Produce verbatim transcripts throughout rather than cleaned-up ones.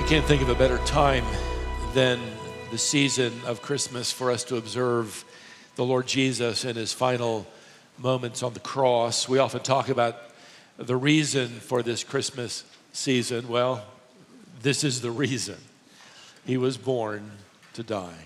Can't think of a better time than the season of Christmas for us to observe the Lord Jesus in his final moments on the cross. We often talk about the reason for this Christmas season. Well, this is the reason. He was born to die.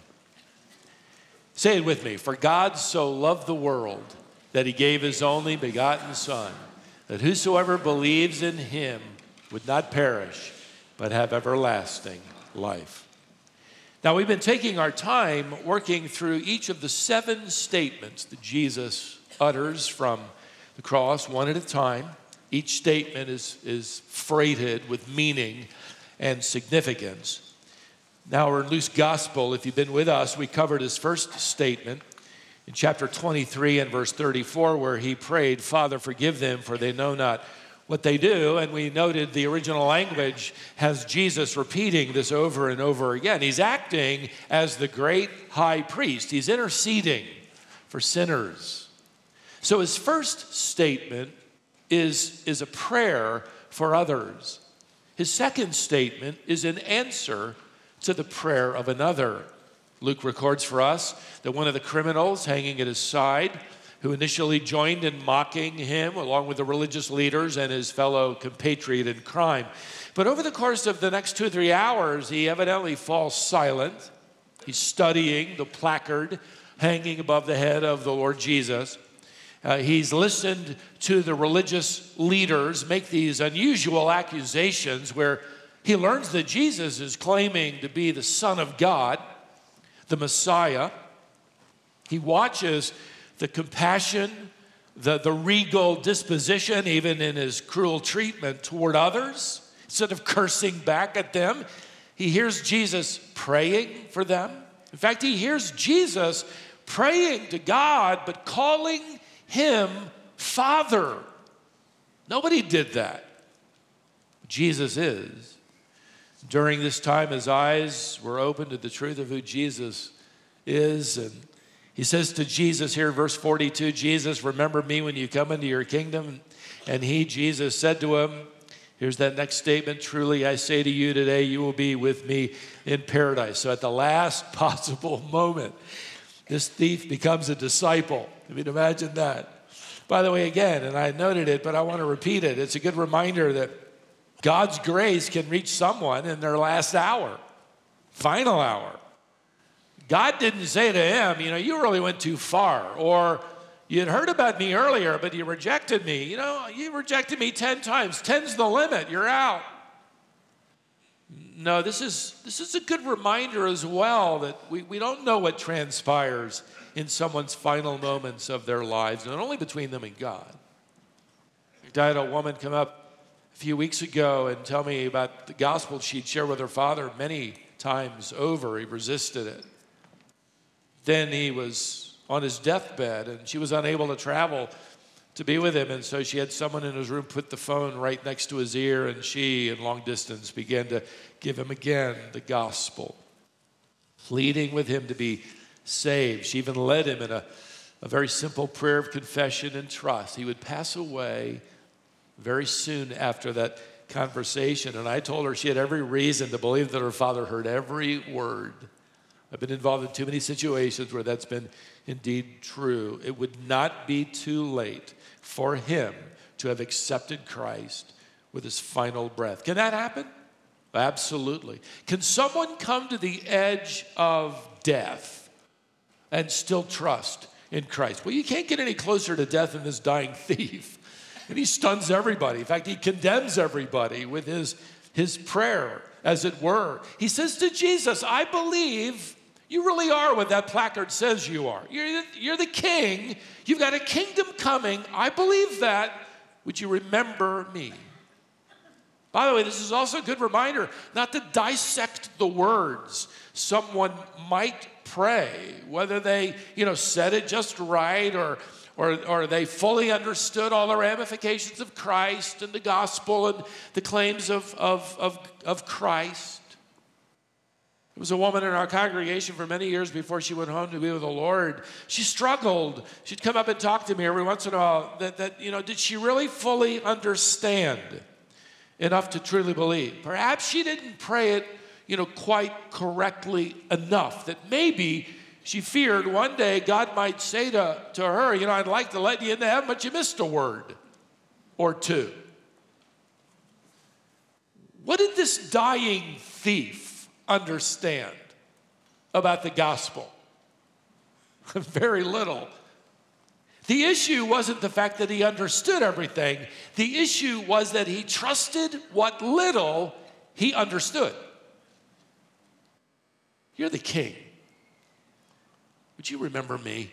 Say it with me. For God so loved the world that he gave his only begotten Son, that whosoever believes in him would not perish, but have everlasting life. Now, we've been taking our time working through each of the seven statements that Jesus utters from the cross, one at a time. Each statement is, is freighted with meaning and significance. Now, we're in Luke's Gospel. If you've been with us, we covered his first statement in chapter twenty-three and verse thirty-four, where he prayed, "Father, forgive them, for they know not what they do." And we noted the original language has Jesus repeating this over and over again. He's acting as the great high priest. He's interceding for sinners. So his first statement is, is a prayer for others. His second statement is an answer to the prayer of another. Luke records for us that one of the criminals hanging at his side, who initially joined in mocking him along with the religious leaders and his fellow compatriot in crime. But over the course of the next two or three hours, he evidently falls silent. He's studying the placard hanging above the head of the Lord Jesus. Uh, he's listened to the religious leaders make these unusual accusations where he learns that Jesus is claiming to be the Son of God, the Messiah. He watches the compassion, the, the regal disposition, even in his cruel treatment toward others. Instead of cursing back at them, he hears Jesus praying for them. In fact, he hears Jesus praying to God, but calling him Father. Nobody did that. Jesus is. During this time, his eyes were opened to the truth of who Jesus is, and he says to Jesus here, verse forty-two, "Jesus, remember me when you come into your kingdom." And he, Jesus, said to him, here's that next statement, "Truly I say to you today, you will be with me in paradise." So at the last possible moment, this thief becomes a disciple. I mean, imagine that. By the way, again, and I noted it, but I want to repeat it. It's a good reminder that God's grace can reach someone in their last hour, final hour. God didn't say to him, you know, "You really went too far," or "You had heard about me earlier, but you rejected me. You know, you rejected me ten times. Ten's the limit. You're out." No, this is this is a good reminder as well that we, we don't know what transpires in someone's final moments of their lives, and only between them and God. I had a woman come up a few weeks ago and tell me about the gospel she'd shared with her father many times over. He resisted it. Then he was on his deathbed, and she was unable to travel to be with him, and so she had someone in his room put the phone right next to his ear, and she, in long distance, began to give him again the gospel, pleading with him to be saved. She even led him in a, a very simple prayer of confession and trust. He would pass away very soon after that conversation, and I told her she had every reason to believe that her father heard every word. I've been involved in too many situations where that's been indeed true. It would not be too late for him to have accepted Christ with his final breath. Can that happen? Absolutely. Can someone come to the edge of death and still trust in Christ? Well, you can't get any closer to death than this dying thief. And he stuns everybody. In fact, he condemns everybody with his, his prayer, as it were. He says to Jesus, "I believe you really are what that placard says you are. You're, you're the king. You've got a kingdom coming. I believe that. Would you remember me?" By the way, this is also a good reminder not to dissect the words someone might pray, whether they, you know, said it just right or, or, or they fully understood all the ramifications of Christ and the gospel and the claims of, of, of, of Christ. There was a woman in our congregation for many years before she went home to be with the Lord. She struggled. She'd come up and talk to me every once in a while that, that you know, did she really fully understand enough to truly believe. Perhaps she didn't pray it, you know, quite correctly enough, that maybe she feared one day God might say to, to her, you know, I'd like to let you into heaven, but you missed a word or two. What did this dying thief understand about the gospel? Very little. The issue wasn't the fact that he understood everything. The issue was that he trusted what little he understood. You're the king. Would you remember me?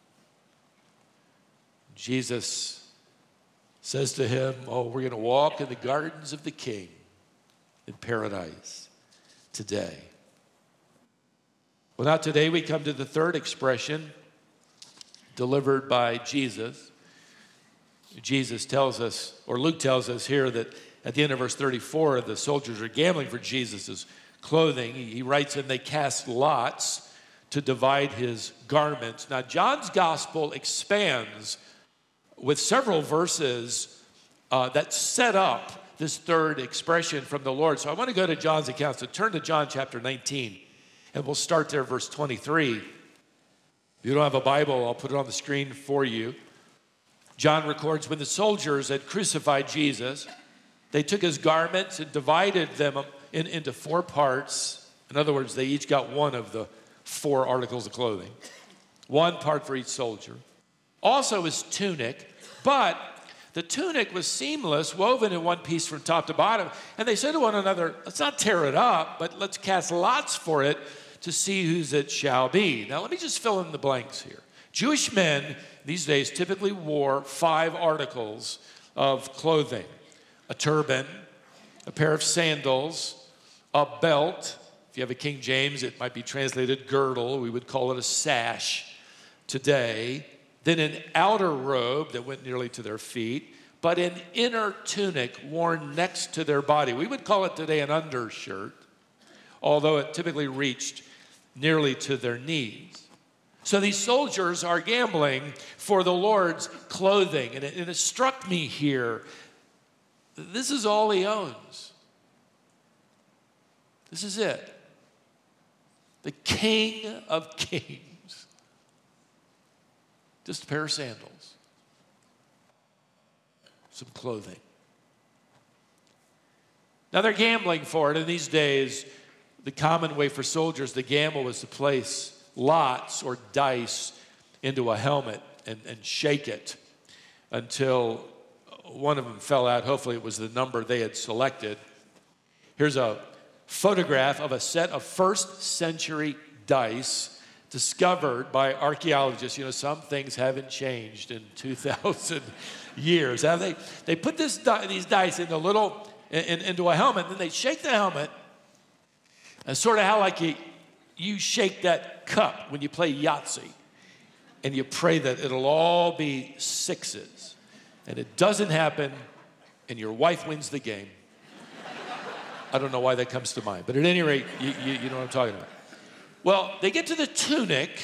Jesus says to him, oh, we're going to walk in the gardens of the king in paradise today. Well, now today we come to the third expression delivered by Jesus. Jesus tells us, or Luke tells us here, that at the end of verse thirty-four, the soldiers are gambling for Jesus' clothing. He writes, and they cast lots to divide his garments. Now, John's gospel expands with several verses uh, that set up this third expression from the Lord. So I want to go to John's account. So turn to John chapter nineteen, and we'll start there, verse twenty-three. If you don't have a Bible, I'll put it on the screen for you. John records, when the soldiers had crucified Jesus, they took his garments and divided them in, into four parts. In other words, they each got one of the four articles of clothing. One part for each soldier. Also his tunic, but the tunic was seamless, woven in one piece from top to bottom. And they said to one another, let's not tear it up, but let's cast lots for it to see whose it shall be. Now, let me just fill in the blanks here. Jewish men these days typically wore five articles of clothing: a turban, a pair of sandals, a belt. If you have a King James, it might be translated girdle. We would call it a sash today. Then an outer robe that went nearly to their feet, but an inner tunic worn next to their body. We would call it today an undershirt, although it typically reached nearly to their knees. So these soldiers are gambling for the Lord's clothing. And it, and it struck me here, this is all he owns. This is it. The King of Kings. Just a pair of sandals. Some clothing. Now they're gambling for it. In these days, the common way for soldiers to gamble was to place lots or dice into a helmet and, and shake it until one of them fell out. Hopefully it was the number they had selected. Here's a photograph of a set of first century dice discovered by archaeologists. You know, some things haven't changed in two thousand years, have they? They put this these dice in a little, in, into a helmet, and then they shake the helmet. And sort of how like you, you shake that cup when you play Yahtzee, and you pray that it'll all be sixes. And it doesn't happen, and your wife wins the game. I don't know why that comes to mind, but at any rate, you, you, you know what I'm talking about. Well, they get to the tunic,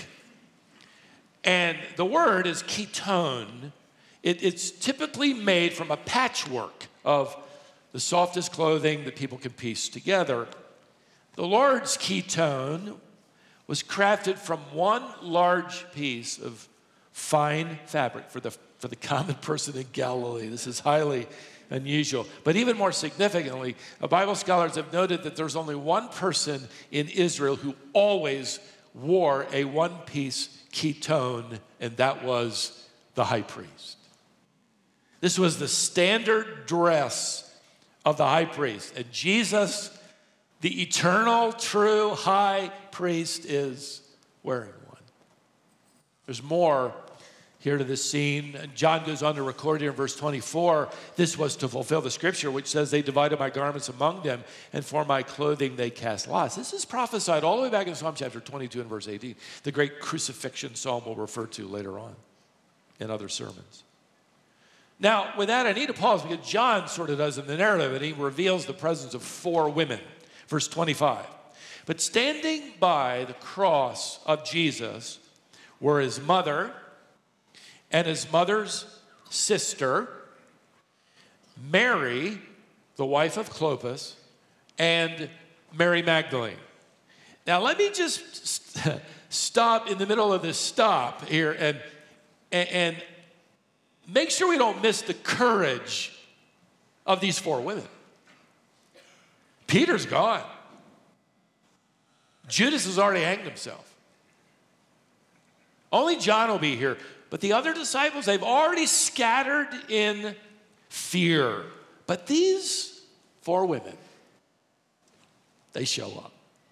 and the word is ketone. It, it's typically made from a patchwork of the softest clothing that people can piece together. The Lord's ketone was crafted from one large piece of fine fabric. For the, for the common person in Galilee, this is highly unusual. But even more significantly, Bible scholars have noted that there's only one person in Israel who always wore a one-piece ketone, and that was the high priest. This was the standard dress of the high priest. And Jesus, the eternal, true high priest, is wearing one. There's more here to this scene. John goes on to record here in verse twenty-four, this was to fulfill the scripture which says, they divided my garments among them, and for my clothing they cast lots. This is prophesied all the way back in Psalm chapter twenty-two and verse eighteen, the great crucifixion psalm we'll refer to later on in other sermons. Now, with that, I need to pause because John sort of does in the narrative, and he reveals the presence of four women. Verse twenty-five, but standing by the cross of Jesus were his mother and his mother's sister, Mary, the wife of Clopas, and Mary Magdalene. Now, let me just st- stop in the middle of this stop here and, and, and make sure we don't miss the courage of these four women. Peter's gone. Judas has already hanged himself. Only John will be here. But the other disciples, they've already scattered in fear. But these four women, they show up.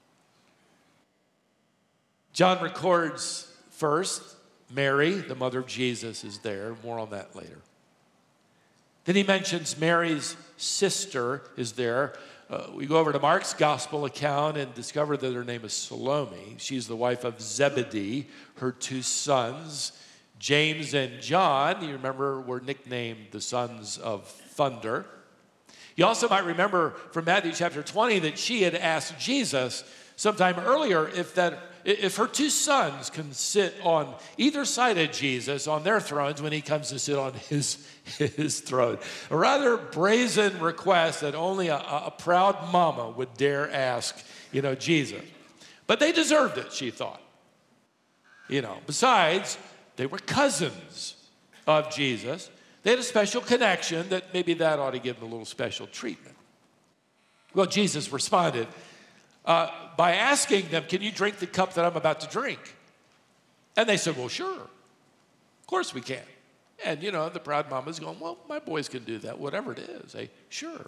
John records first, Mary, the mother of Jesus, is there. More on that later. Then he mentions Mary's sister is there. Uh, we go over to Mark's gospel account and discover that her name is Salome. She's the wife of Zebedee. Her two sons, James and John, you remember, were nicknamed the sons of thunder. You also might remember from Matthew chapter twenty that she had asked Jesus sometime earlier if that if her two sons can sit on either side of Jesus on their thrones when he comes to sit on his, his throne. A rather brazen request that only a, a proud mama would dare ask, you know, Jesus. But they deserved it, she thought. You know, besides, they were cousins of Jesus. They had a special connection that maybe that ought to give them a little special treatment. Well, Jesus responded, Uh, by asking them, can you drink the cup that I'm about to drink? And they said, well, sure. Of course we can. And, you know, the proud mama's going, well, my boys can do that, whatever it is. They, sure.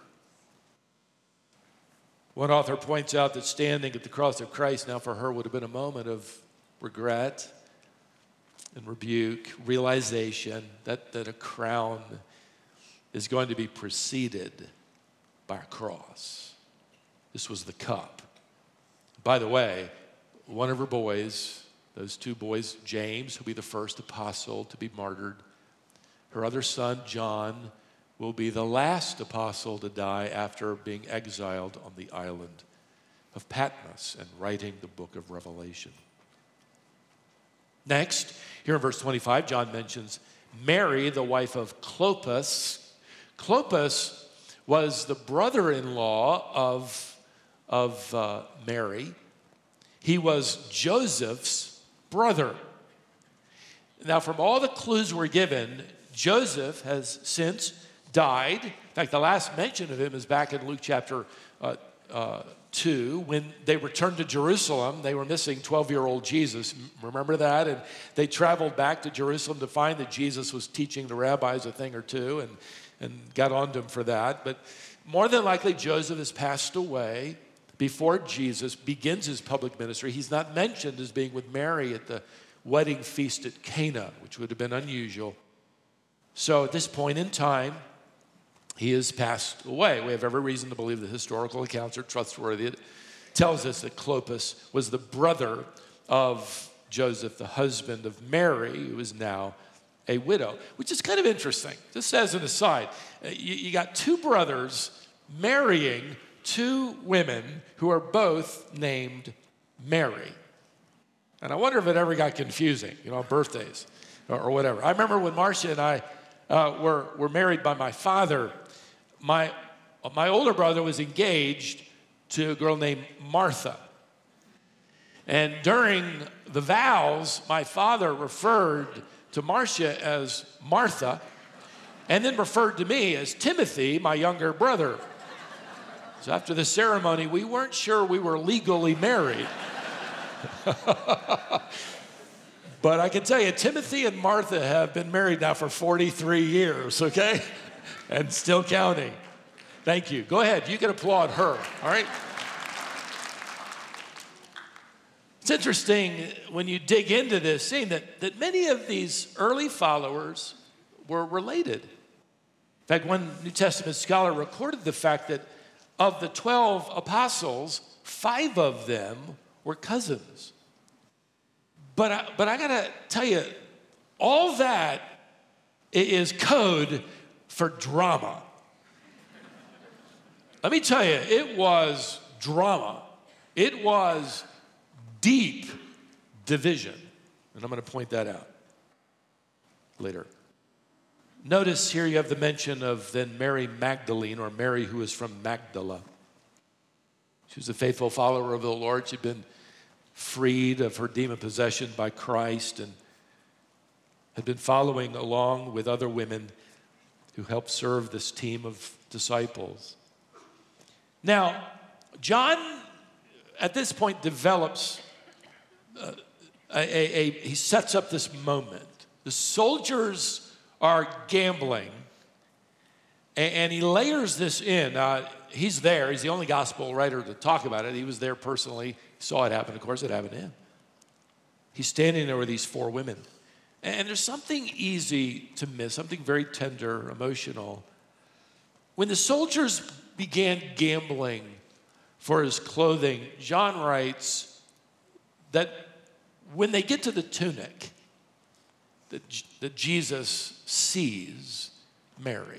One author points out that standing at the cross of Christ now for her would have been a moment of regret and rebuke, realization that, that a crown is going to be preceded by a cross. This was the cup. By the way, one of her boys, those two boys, James, who'll be the first apostle to be martyred. Her other son, John, will be the last apostle to die after being exiled on the island of Patmos and writing the book of Revelation. Next, here in verse twenty-five, John mentions Mary, the wife of Clopas. Clopas was the brother-in-law of of uh, Mary. He was Joseph's brother. Now, from all the clues we're given, Joseph has since died. In fact, the last mention of him is back in Luke chapter uh, uh, two, when they returned to Jerusalem. They were missing twelve-year-old Jesus. Remember that? And they traveled back to Jerusalem to find that Jesus was teaching the rabbis a thing or two, and, and got on to him for that. But more than likely, Joseph has passed away before Jesus begins his public ministry. He's not mentioned as being with Mary at the wedding feast at Cana, which would have been unusual. So at this point in time, he has passed away. We have every reason to believe the historical accounts are trustworthy. It tells us that Clopas was the brother of Joseph, the husband of Mary, who is now a widow, which is kind of interesting. Just as an aside, you, you got two brothers marrying two women who are both named Mary. And I wonder if it ever got confusing, you know, birthdays or, or whatever. I remember when Marcia and I uh, were, were married by my father, my, my older brother was engaged to a girl named Martha. And during the vows, my father referred to Marcia as Martha and then referred to me as Timothy, my younger brother. So after the ceremony, we weren't sure we were legally married. But I can tell you, Timothy and Martha have been married now for forty-three years, okay? And still counting. Thank you. Go ahead. You can applaud her, all right? It's interesting when you dig into this, seeing that, that many of these early followers were related. In fact, one New Testament scholar recorded the fact that of the twelve apostles, five of them were cousins. But I, but I gotta tell you, all that is code for drama. Let me tell you, it was drama. It was deep division. And I'm gonna point that out later. Notice here you have the mention of then Mary Magdalene, or Mary who is from Magdala. She was a faithful follower of the Lord. She'd been freed of her demon possession by Christ and had been following along with other women who helped serve this team of disciples. Now, John, at this point, develops, uh, a, a, a, he sets up this moment. The soldiers are gambling, and, and he layers this in. Uh, he's there. He's the only gospel writer to talk about it. He was there personally. He saw it happen. Of course, it happened to him. He's standing there with these four women. And there's something easy to miss, something very tender, emotional. When the soldiers began gambling for his clothing, John writes that when they get to the tunic, that, that Jesus sees Mary.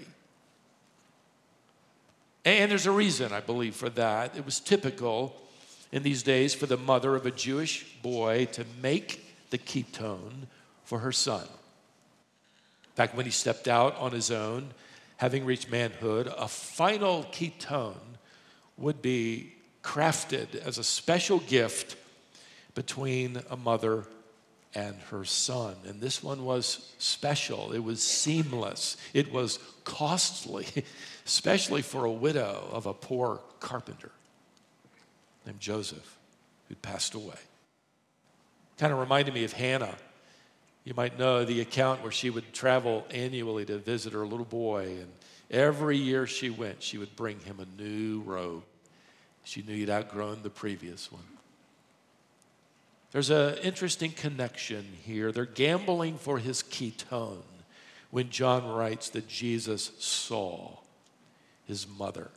And there's a reason, I believe, for that. It was typical in these days for the mother of a Jewish boy to make the ketone for her son. In fact, when he stepped out on his own, having reached manhood, a final ketone would be crafted as a special gift between a mother and her son. And this one was special. It was seamless. It was costly, especially for a widow of a poor carpenter named Joseph, who'd passed away. Kind of reminded me of Hannah. You might know the account where she would travel annually to visit her little boy, and every year she went, she would bring him a new robe. She knew he'd outgrown the previous one. There's an interesting connection here. They're gambling for his ketone when John writes that Jesus saw his mother.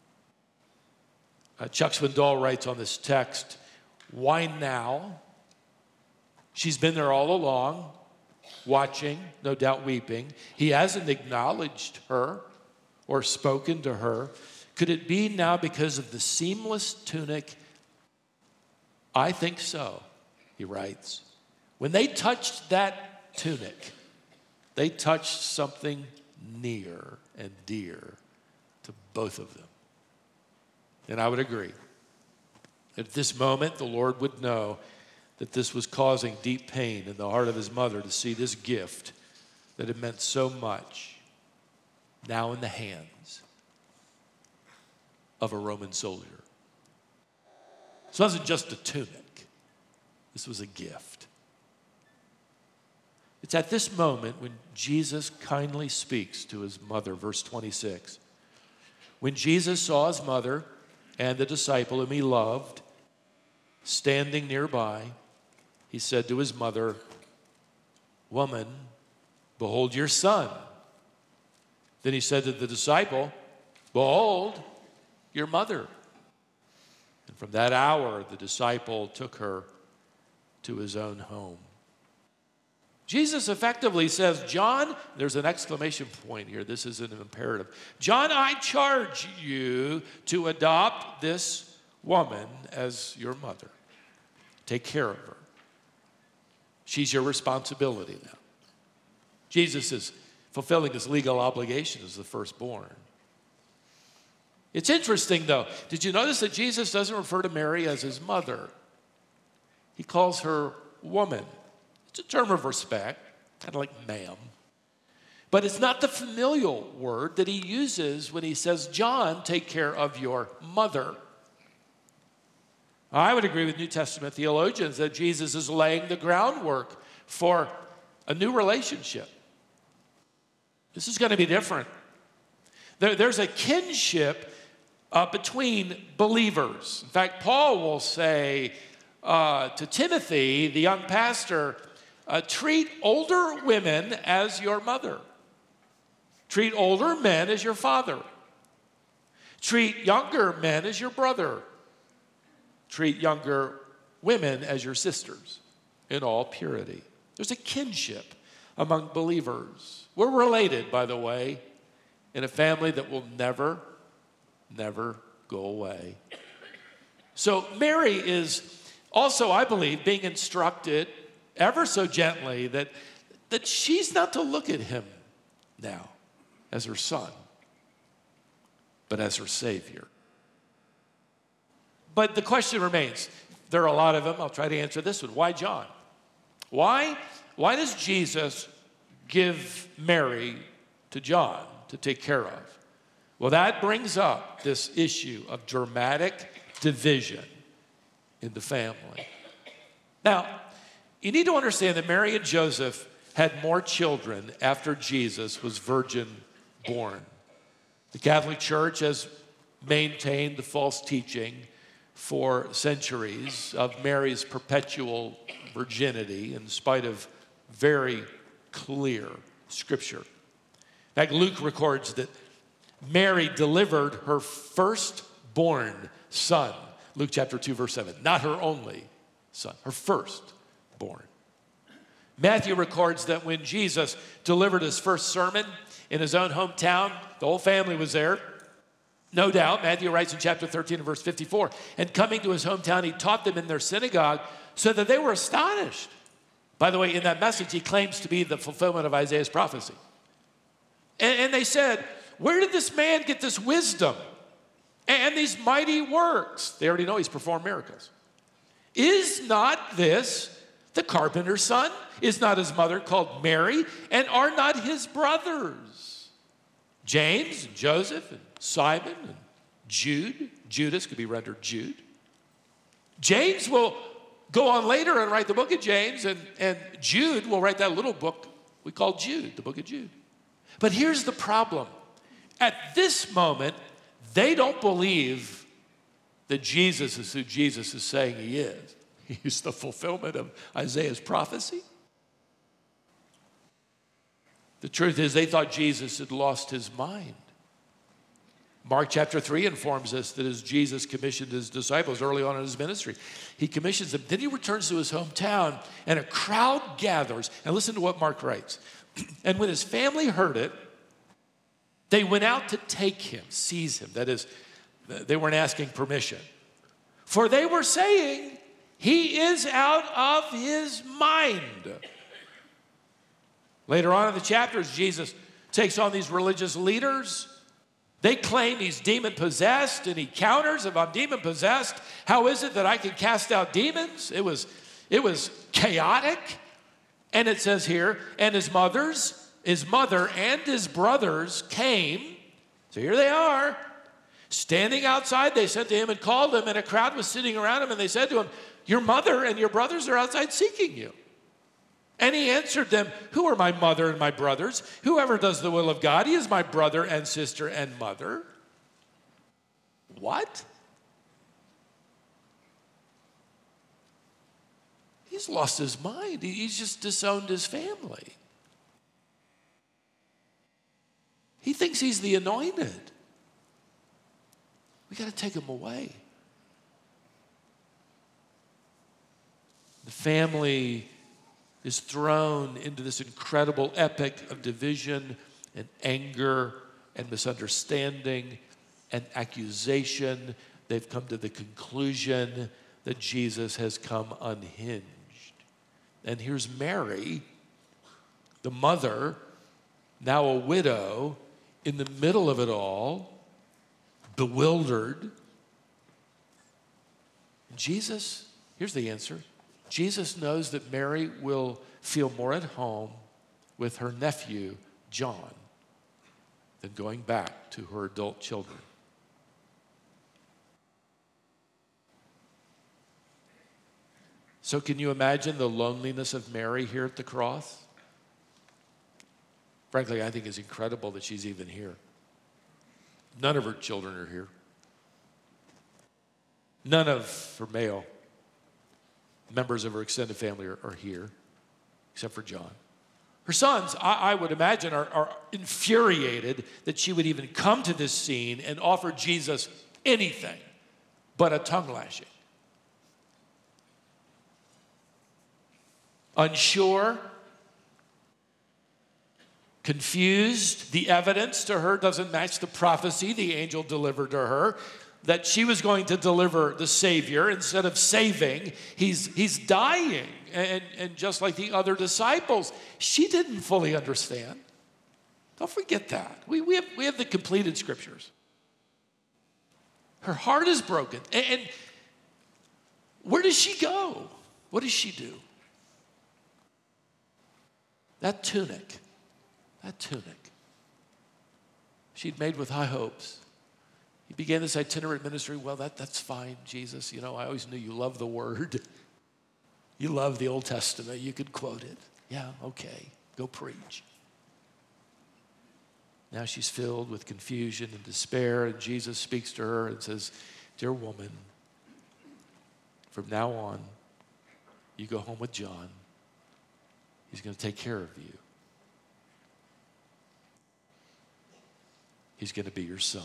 Uh, Chuck Swindoll writes on this text, why now? She's been there all along, watching, no doubt weeping. He hasn't acknowledged her or spoken to her. Could it be now because of the seamless tunic? I think so, he writes. When they touched that tunic, they touched something near and dear to both of them. And I would agree. At this moment, the Lord would know that this was causing deep pain in the heart of his mother to see this gift that had meant so much now in the hands of a Roman soldier. This wasn't just a tunic. This was a gift. It's at this moment when Jesus kindly speaks to his mother, verse twenty-six. When Jesus saw his mother and the disciple whom he loved standing nearby, he said to his mother, woman, behold your son. Then he said to the disciple, behold your mother. And from that hour, the disciple took her to his own home. Jesus effectively says, John, there's an exclamation point here. This is an imperative. John, I charge you to adopt this woman as your mother. Take care of her. She's your responsibility now. Jesus is fulfilling his legal obligation as the firstborn. It's interesting, though. Did you notice that Jesus doesn't refer to Mary as his mother? He calls her woman. It's a term of respect, kind of like ma'am. But it's not the familial word that he uses when he says, John, take care of your mother. I would agree with New Testament theologians that Jesus is laying the groundwork for a new relationship. This is going to be different. There, there's a kinship uh, between believers. In fact, Paul will say uh, to Timothy, the young pastor, uh, treat older women as your mother. Treat older men as your father. Treat younger men as your brother. Treat younger women as your sisters in all purity. There's a kinship among believers. We're related, by the way, in a family that will never, never go away. So Mary is also, I believe, being instructed ever so gently that, that she's not to look at him now as her son, but as her Savior. But the question remains, there are a lot of them, I'll try to answer this one. Why John? Why, why does Jesus give Mary to John to take care of? Well, that brings up this issue of dramatic division in the family. Now, you need to understand that Mary and Joseph had more children after Jesus was virgin born. The Catholic Church has maintained the false teaching for centuries of Mary's perpetual virginity in spite of very clear scripture. In fact, Luke records that Mary delivered her firstborn son. Luke chapter two, verse seven. Not her only son, her firstborn. Matthew records that when Jesus delivered his first sermon in his own hometown, the whole family was there. No doubt, Matthew writes in chapter thirteen and verse fifty-four, and coming to his hometown, he taught them in their synagogue so that they were astonished. By the way, in that message, he claims to be the fulfillment of Isaiah's prophecy. And, and they said, where did this man get this wisdom and these mighty works? They already know he's performed miracles. Is not this the carpenter's son? Is not his mother called Mary? And are not his brothers James and Joseph and Simon and Jude? Judas could be rendered Jude. James will go on later and write the book of James, and, and Jude will write that little book we call Jude, the book of Jude. But here's the problem. At this moment, they don't believe that Jesus is who Jesus is saying he is. He's the fulfillment of Isaiah's prophecy. The truth is, they thought Jesus had lost his mind. Mark chapter three informs us that as Jesus commissioned his disciples early on in his ministry, he commissions them. Then he returns to his hometown, and a crowd gathers. And listen to what Mark writes. And when his family heard it, they went out to take him, seize him. That is, they weren't asking permission. For they were saying, he is out of his mind. Later on in the chapters, Jesus takes on these religious leaders. They claim he's demon-possessed, and he counters, if I'm demon-possessed, how is it that I can cast out demons? It was, it was chaotic. And it says here, and his mothers, his mother and his brothers came. So here they are. Standing outside, they sent to him and called him, and a crowd was sitting around him, and they said to him, your mother and your brothers are outside seeking you. And he answered them, who are my mother and my brothers? Whoever does the will of God, he is my brother and sister and mother. What? He's lost his mind. He's just disowned his family. He thinks he's the anointed. We got to take him away. The family is thrown into this incredible epic of division and anger and misunderstanding and accusation. They've come to the conclusion that Jesus has come unhinged. And here's Mary, the mother, now a widow, in the middle of it all, bewildered. Jesus, here's the answer. Jesus knows that Mary will feel more at home with her nephew, John, than going back to her adult children. So can you imagine the loneliness of Mary here at the cross? Frankly, I think it's incredible that she's even here. None of her children are here. None of her male members of her extended family are, are here, except for John. Her sons, I, I would imagine, are, are infuriated that she would even come to this scene and offer Jesus anything but a tongue lashing. Unsure, confused, the evidence to her doesn't match the prophecy the angel delivered to her, that she was going to deliver the Savior. Instead of saving, he's, he's dying. And, and just like the other disciples, she didn't fully understand. Don't forget that. We, we, have, we have the completed scriptures. Her heart is broken. And, and where does she go? What does she do? That tunic, that tunic, she'd made with high hopes. He began this itinerant ministry. Well, that, that's fine, Jesus. You know, I always knew you love the word. You love the Old Testament. You could quote it. Yeah, okay, go preach. Now she's filled with confusion and despair, and Jesus speaks to her and says, dear woman, from now on, you go home with John. He's going to take care of you. He's going to be your son.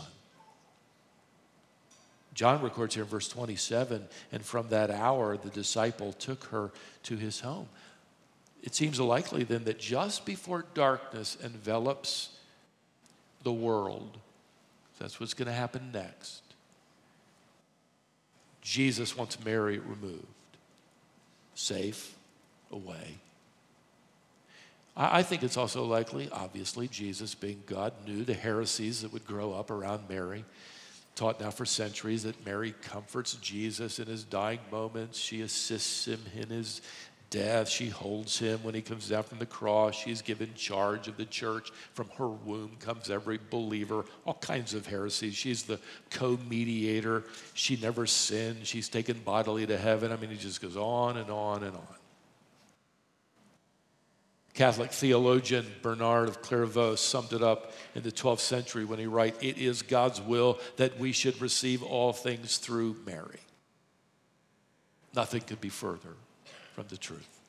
John records here in verse twenty-seven, and from that hour, the disciple took her to his home. It seems likely then that just before darkness envelops the world, that's what's going to happen next, Jesus wants Mary removed, safe, away. I think it's also likely, obviously, Jesus, being God, knew the heresies that would grow up around Mary. Taught now for centuries that Mary comforts Jesus in his dying moments. She assists him in his death. She holds him when he comes down from the cross. She's given charge of the church. From her womb comes every believer. All kinds of heresies. She's the co-mediator. She never sinned. She's taken bodily to heaven. I mean, it just goes on and on and on. Catholic theologian Bernard of Clairvaux summed it up in the twelfth century when he wrote, it is God's will that we should receive all things through Mary. Nothing could be further from the truth.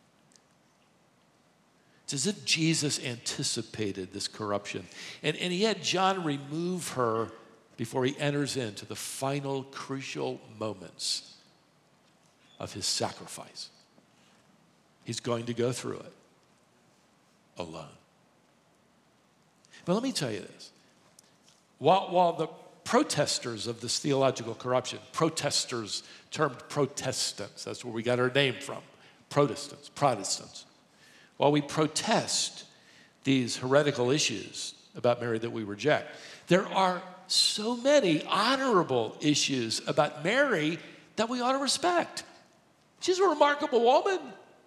It's as if Jesus anticipated this corruption. And, and he had John remove her before he enters into the final crucial moments of his sacrifice. He's going to go through it alone. But let me tell you this. While, while the protesters of this theological corruption, protesters termed Protestants, that's where we got our name from, Protestants, Protestants. While we protest these heretical issues about Mary that we reject, there are so many honorable issues about Mary that we ought to respect. She's a remarkable woman.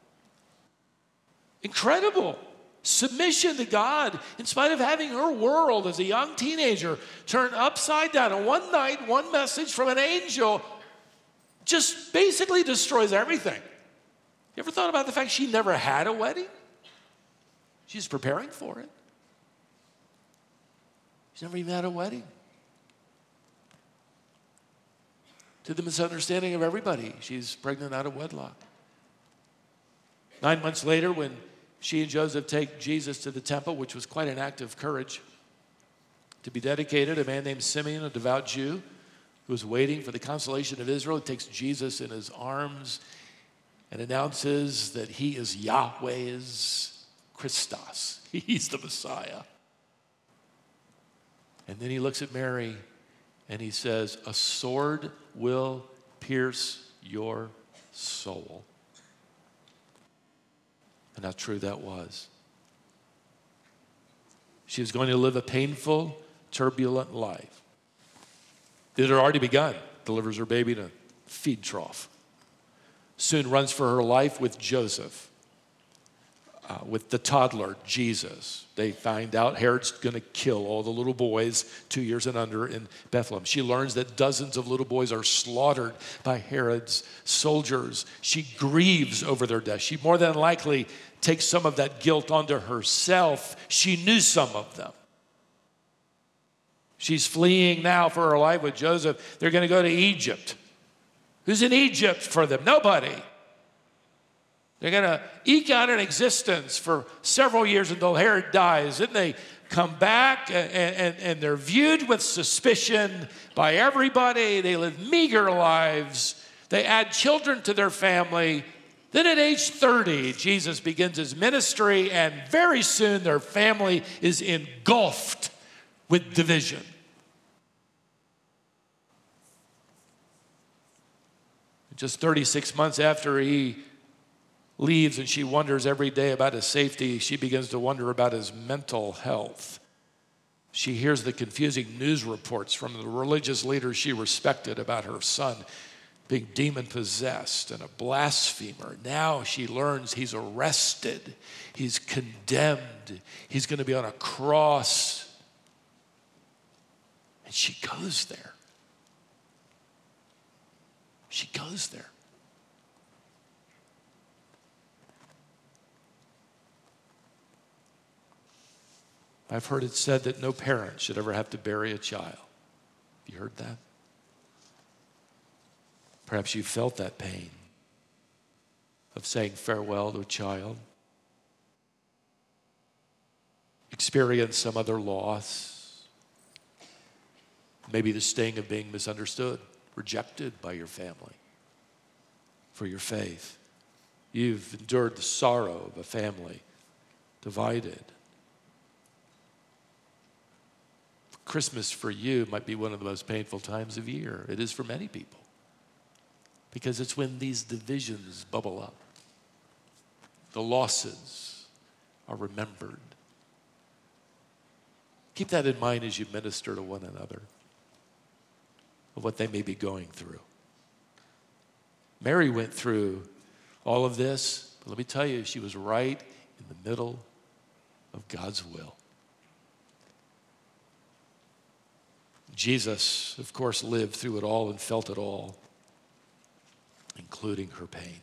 Incredible. Submission to God, in spite of having her world as a young teenager turned upside down. And one night, one message from an angel just basically destroys everything. You ever thought about the fact she never had a wedding? She's preparing for it. She's never even had a wedding. To the misunderstanding of everybody, she's pregnant out of wedlock. Nine months later, when she and Joseph take Jesus to the temple, which was quite an act of courage, to be dedicated, a man named Simeon, a devout Jew, who was waiting for the consolation of Israel, takes Jesus in his arms and announces that he is Yahweh's Christos. He's the Messiah. And then he looks at Mary and he says, a sword will pierce your soul. And how true that was. She was going to live a painful, turbulent life. It had already begun. Delivers her baby in a feed trough. Soon runs for her life with Joseph, uh, with the toddler, Jesus. They find out Herod's going to kill all the little boys two years and under in Bethlehem. She learns that dozens of little boys are slaughtered by Herod's soldiers. She grieves over their death. She more than likely takes some of that guilt onto herself. She knew some of them. She's fleeing now for her life with Joseph. They're going to go to Egypt. Who's in Egypt for them? Nobody. They're going to eke out an existence for several years until Herod dies. Then they come back and, and, and they're viewed with suspicion by everybody. They live meager lives. They add children to their family. Then at age thirty, Jesus begins his ministry, and very soon their family is engulfed with division. Just thirty-six months after he leaves and she wonders every day about his safety, she begins to wonder about his mental health. She hears the confusing news reports from the religious leaders she respected about her son being demon-possessed and a blasphemer. Now she learns he's arrested, he's condemned, he's going to be on a cross. And she goes there. She goes there. I've heard it said that no parent should ever have to bury a child. Have you heard that? Perhaps you felt that pain of saying farewell to a child. Experience some other loss. Maybe the sting of being misunderstood, rejected by your family for your faith. You've endured the sorrow of a family divided. Christmas for you might be one of the most painful times of year. It is for many people. Because it's when these divisions bubble up. The losses are remembered. Keep that in mind as you minister to one another of what they may be going through. Mary went through all of this, but let me tell you, she was right in the middle of God's will. Jesus, of course, lived through it all and felt it all, including her pain.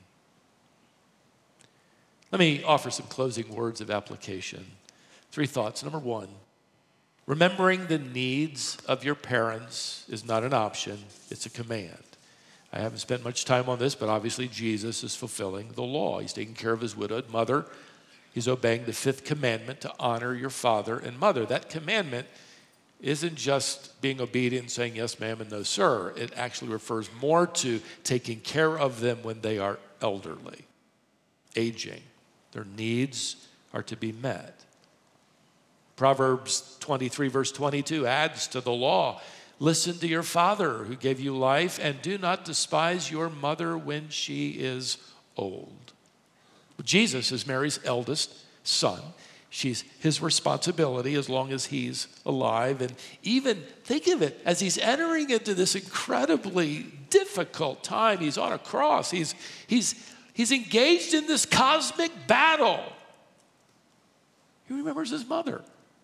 Let me offer some closing words of application. Three thoughts. Number one, remembering the needs of your parents is not an option, it's a command. I haven't spent much time on this, but obviously Jesus is fulfilling the law. He's taking care of his widowed mother. He's obeying the fifth commandment to honor your father and mother. That commandment isn't just being obedient, saying yes, ma'am, and no, sir. It actually refers more to taking care of them when they are elderly, aging. Their needs are to be met. Proverbs twenty-three, verse twenty-two adds to the law, listen to your father who gave you life, and do not despise your mother when she is old. Jesus is Mary's eldest son. She's his responsibility as long as he's alive. And even think of it, as he's entering into this incredibly difficult time, he's on a cross, he's, he's, he's engaged in this cosmic battle. He remembers his mother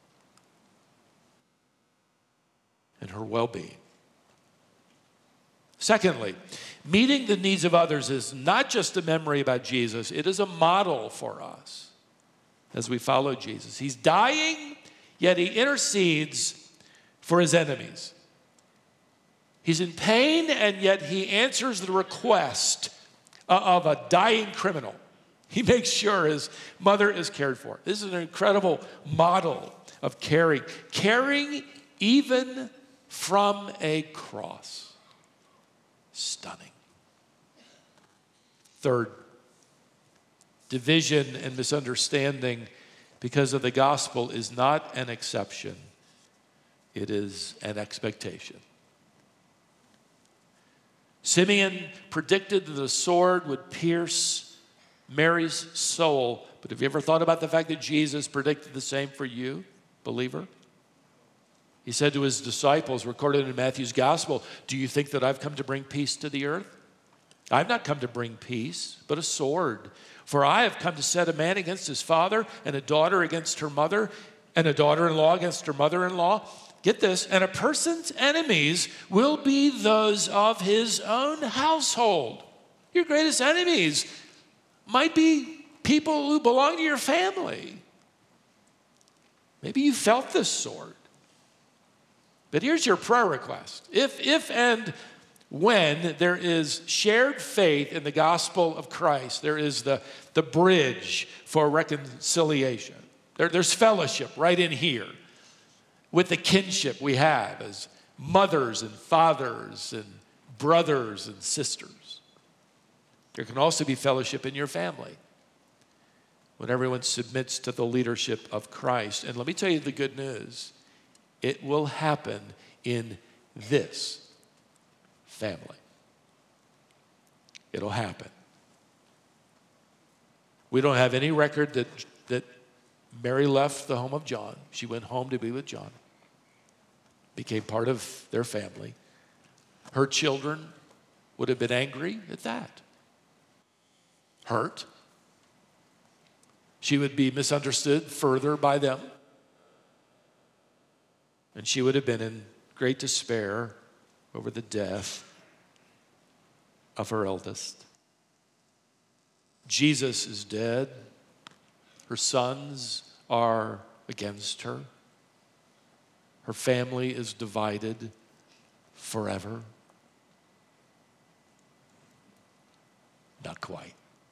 and her well-being. Secondly, meeting the needs of others is not just a memory about Jesus, it is a model for us as we follow Jesus. He's dying, yet he intercedes for his enemies. He's in pain, and yet he answers the request of a dying criminal. He makes sure his mother is cared for. This is an incredible model of caring. Caring even from a cross. Stunning. Third, division and misunderstanding because of the gospel is not an exception. It is an expectation. Simeon predicted that the sword would pierce Mary's soul. But have you ever thought about the fact that Jesus predicted the same for you, believer? He said to his disciples, recorded in Matthew's gospel, do you think that I've come to bring peace to the earth? I've not come to bring peace, but a sword. For I have come to set a man against his father, and a daughter against her mother, and a daughter-in-law against her mother-in-law. Get this, and a person's enemies will be those of his own household. Your greatest enemies might be people who belong to your family. Maybe you felt this sword. But here's your prayer request. If, if and when there is shared faith in the gospel of Christ, there is the, the bridge for reconciliation. There, there's fellowship right in here with the kinship we have as mothers and fathers and brothers and sisters. There can also be fellowship in your family when everyone submits to the leadership of Christ. And let me tell you the good news. It will happen in this family. It'll happen. We don't have any record that, that Mary left the home of John. She went home to be with John. became part of their family. Her children would have been angry at that. Hurt. She would be misunderstood further by them. And she would have been in great despair over the death of her eldest. Jesus is dead. Her sons are against her. Her family is divided forever. Not quite.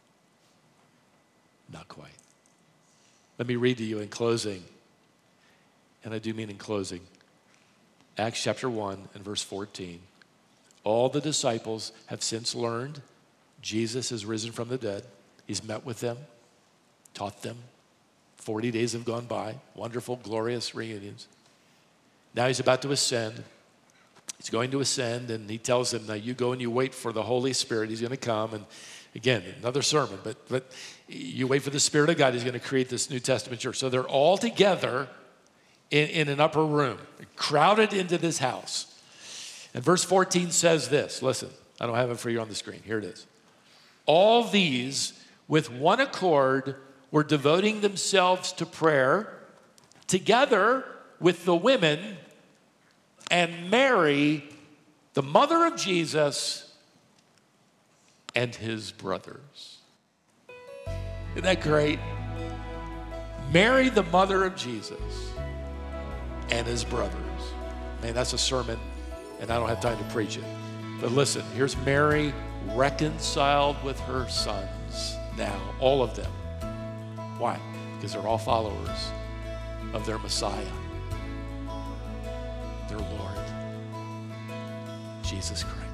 Not quite. Let me read to you in closing, and I do mean in closing, Acts chapter one and verse fourteen. All the disciples have since learned Jesus is risen from the dead. He's met with them, taught them. forty days have gone by, wonderful, glorious reunions. Now he's about to ascend. He's going to ascend, and he tells them, now you go and you wait for the Holy Spirit. He's going to come, and again, another sermon, but, but you wait for the Spirit of God. He's going to create this New Testament church. So they're all together in, in an upper room, crowded into this house. And verse fourteen says this. Listen, I don't have it for you on the screen. Here it is. All these, with one accord, were devoting themselves to prayer together with the women and Mary, the mother of Jesus, and his brothers. Isn't that great? Mary, the mother of Jesus, and his brothers. Man, that's a sermon, and I don't have time to preach it. But listen, here's Mary reconciled with her sons now, all of them. Why? Because they're all followers of their Messiah, their Lord, Jesus Christ.